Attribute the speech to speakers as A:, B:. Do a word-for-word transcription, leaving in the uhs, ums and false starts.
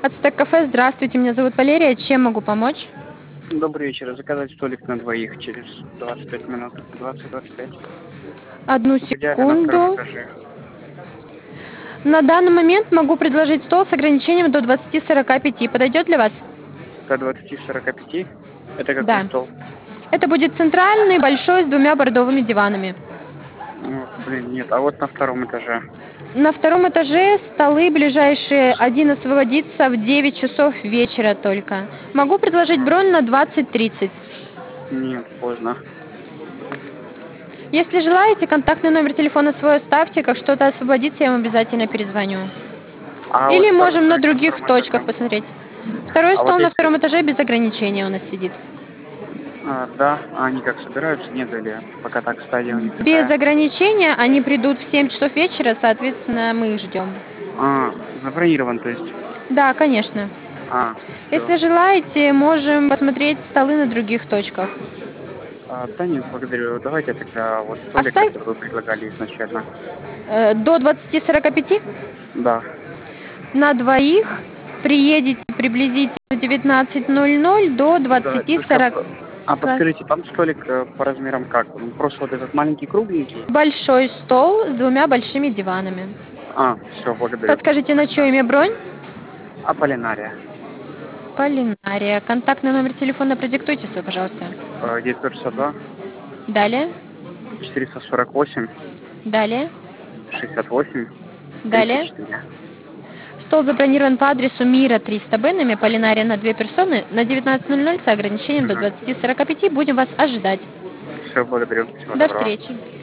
A: Ацтек кафе, здравствуйте, меня зовут Валерия, чем могу помочь?
B: Добрый вечер. Заказать столик на двоих через двадцать пять минут. двадцать двадцать пять.
A: Одну
B: В идеале на втором
A: секунду.
B: этаже.
A: На данный момент могу предложить стол с ограничением до двадцати сорока пяти. Подойдет для вас?
B: До двадцати сорока пяти. Это какой
A: Да.
B: стол?
A: Это будет центральный, большой, с двумя бордовыми диванами.
B: Ну, блин, нет. А вот на втором этаже.
A: На втором этаже столы ближайшие, один освободится в девять часов вечера только. Могу предложить бронь на двадцать тридцать.
B: Нет, поздно.
A: Если желаете, контактный номер телефона свой оставьте, как что-то освободится, я вам обязательно перезвоню.
B: А вот
A: Или
B: второй
A: можем на
B: столик на
A: других
B: втором
A: точках
B: этаже.
A: посмотреть. Второй
B: А
A: стол
B: вот
A: на
B: если...
A: втором этаже без ограничения у нас сидит.
B: А, да, а они как собираются? Нет, или пока так стадия у них
A: Без
B: такая?
A: ограничения они придут в семь часов вечера, соответственно, мы их ждем.
B: А, забронирован, то есть.
A: Да, конечно.
B: А, все.
A: Если желаете, можем посмотреть столы на других точках.
B: А, да нет, благодарю. Давайте тогда вот столик,
A: Оставь
B: который вы предлагали изначально.
A: э, до двадцати сорока пяти
B: Да.
A: на двоих приедете приблизительно в девятнадцать ноль ноль до
B: Да,
A: двадцати
B: только...
A: сорока.
B: А подскажите, там столик э, по размерам как? Ну, просто вот этот маленький кругленький?
A: Большой стол с двумя большими диванами.
B: А, все, благодарю.
A: Подскажите, на чье имя бронь?
B: Аполлинария.
A: Полинария. Контактный номер телефона продиктуйте свой, пожалуйста.
B: Э, девятьсот шестьдесят два,
A: Далее.
B: четыреста сорок восемь,
A: Далее.
B: шестьдесят восемь, тридцать
A: Далее.
B: четыре.
A: Стол забронирован по адресу Мира триста Б, на Полинария на две персоны на девятнадцать ноль ноль с ограничением до
B: Угу.
A: двадцати сорока пяти. Будем вас ожидать.
B: Все, благодарю. Всего
A: До
B: доброго.
A: встречи.